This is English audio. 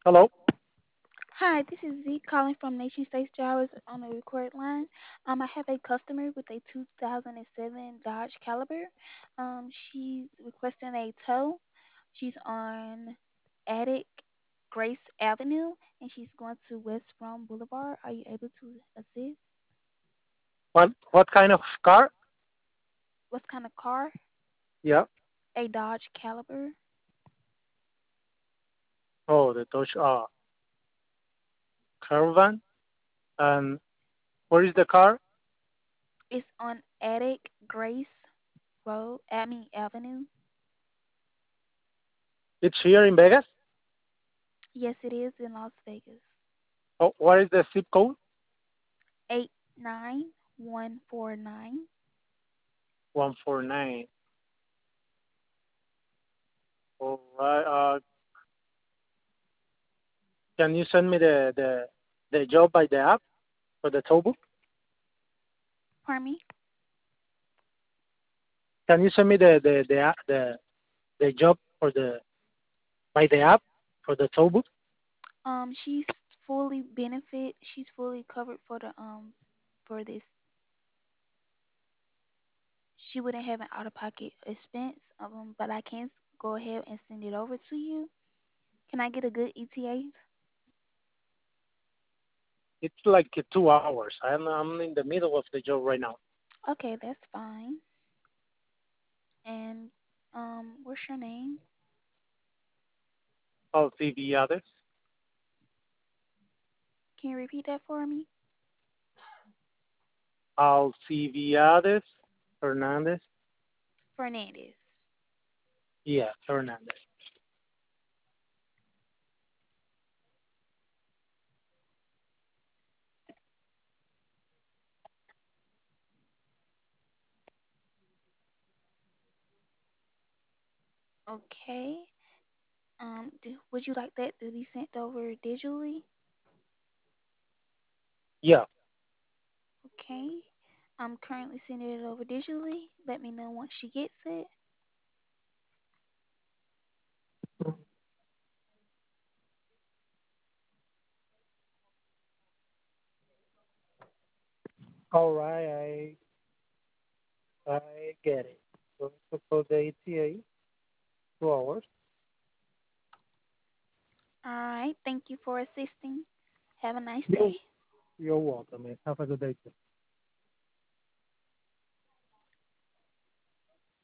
Hello. Hi, this is Z calling from Nation States Drivers on the record line. I have a customer with a 2007 Dodge Caliber. She's requesting a tow. She's on Attic Grace Avenue, and she's going to West Rome Boulevard. Are you able to assist? What kind of car? What kind of car? Yeah. A Dodge Caliber. Oh, the Dodge Caravan. And where is the car? It's on Attic Grace Road, Avenue. It's here in Vegas. Yes, it is in Las Vegas. Oh, what is the zip code? 89149. 149. All right. Can you send me the job by the app for the tow book? Pardon me? Can you send me the job for the by the app for the tow book? She's fully benefit. She's fully covered for the for this. She wouldn't have an out of pocket expense. But I can go ahead and send it over to you. Can I get a good ETA? It's like 2 hours. I'm in the middle of the job right now. Okay, that's fine. And what's your name? I'll see the others. Can you repeat that for me? I'll see the others. Fernandez. Fernandez. Yeah, Fernandez. Okay. Would you like that to be sent over digitally? Yeah. Okay. I'm currently sending it over digitally. Let me know once she gets it. All right, I get it. So for the ETA, 2 hours. All right. Thank you for assisting. Have a nice day. You're, you're welcome. Man. Have a good day too.